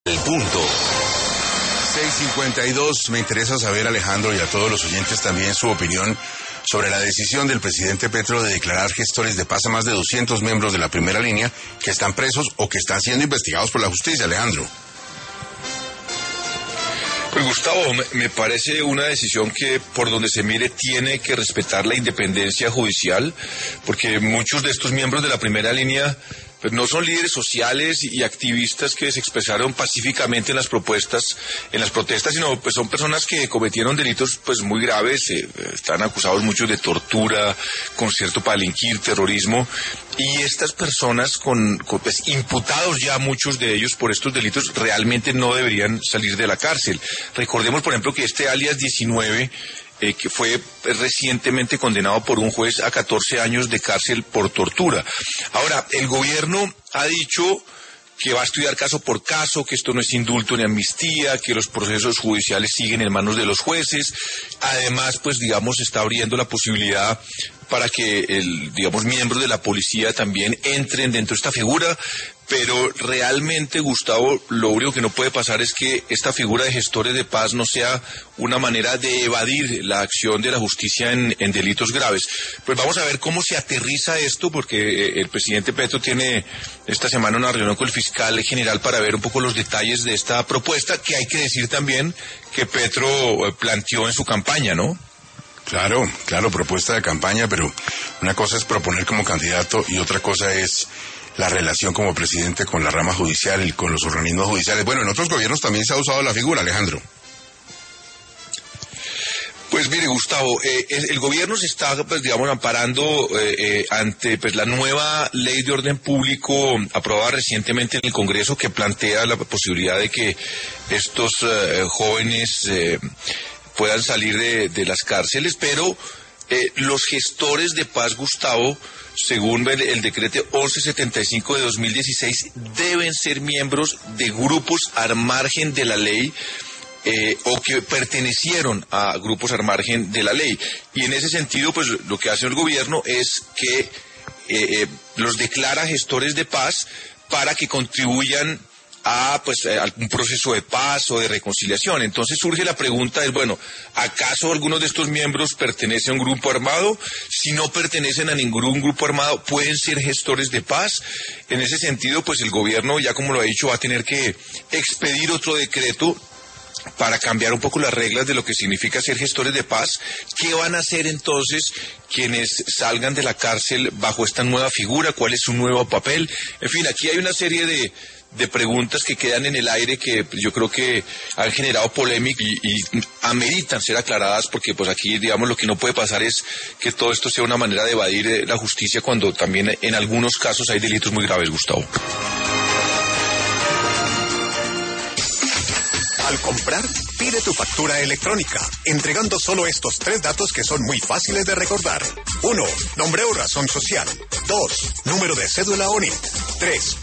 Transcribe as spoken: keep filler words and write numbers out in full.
El punto. seis cincuenta y dos, me interesa saber, Alejandro, y a todos los oyentes también, su opinión sobre la decisión del presidente Petro de declarar gestores de paz a más de doscientos miembros de la primera línea que están presos o que están siendo investigados por la justicia, Alejandro. Pues Gustavo, me, me parece una decisión que por donde se mire tiene que respetar la independencia judicial, porque muchos de estos miembros de la primera línea pues no son líderes sociales y activistas que se expresaron pacíficamente en las propuestas, en las protestas, sino pues son personas que cometieron delitos pues muy graves, eh, están acusados muchos de tortura, concierto para delinquir, terrorismo, y estas personas con, con pues imputados ya muchos de ellos por estos delitos realmente no deberían salir de la cárcel. Recordemos, por ejemplo, que este alias diecinueve Eh, que fue recientemente condenado por un juez a catorce años de cárcel por tortura. Ahora, el gobierno ha dicho que va a estudiar caso por caso, que esto no es indulto ni amnistía, que los procesos judiciales siguen en manos de los jueces. Además, pues digamos, está abriendo la posibilidad para que, el, digamos, miembros de la policía también entren dentro de esta figura, pero realmente, Gustavo, lo único que no puede pasar es que esta figura de gestores de paz no sea una manera de evadir la acción de la justicia en, en delitos graves. Pues vamos a ver cómo se aterriza esto, porque el presidente Petro tiene esta semana una reunión con el fiscal general para ver un poco los detalles de esta propuesta, que hay que decir también que Petro planteó en su campaña, ¿no? Claro, claro, propuesta de campaña, pero una cosa es proponer como candidato y otra cosa es la relación como presidente con la rama judicial y con los organismos judiciales. Bueno, en otros gobiernos también se ha usado la figura, Alejandro. Pues mire, Gustavo, eh, el gobierno se está, pues, digamos, amparando eh, eh, ante pues la nueva ley de orden público aprobada recientemente en el Congreso, que plantea la posibilidad de que estos eh, jóvenes eh, puedan salir de, de las cárceles, pero eh, los gestores de paz, Gustavo, según el, el decreto once setenta y cinco de dos mil dieciséis, deben ser miembros de grupos al margen de la ley, Eh, o que pertenecieron a grupos al margen de la ley. Y en ese sentido, pues lo que hace el gobierno es que eh, eh, los declara gestores de paz para que contribuyan a pues a algún proceso de paz o de reconciliación. Entonces surge la pregunta es, bueno, ¿acaso algunos de estos miembros pertenecen a un grupo armado? Si no pertenecen a ningún grupo armado, ¿pueden ser gestores de paz? En ese sentido, pues el gobierno, ya como lo ha dicho, va a tener que expedir otro decreto para cambiar un poco las reglas de lo que significa ser gestores de paz. ¿Qué van a hacer entonces quienes salgan de la cárcel bajo esta nueva figura? ¿Cuál es su nuevo papel? En fin, aquí hay una serie de, de preguntas que quedan en el aire que yo creo que han generado polémica y, y ameritan ser aclaradas, porque pues aquí, digamos, lo que no puede pasar es que todo esto sea una manera de evadir la justicia cuando también en algunos casos hay delitos muy graves, Gustavo. Al comprar, pide tu factura electrónica, entregando solo estos tres datos que son muy fáciles de recordar. uno. Nombre o razón social. dos. Número de cédula O N I T. tres.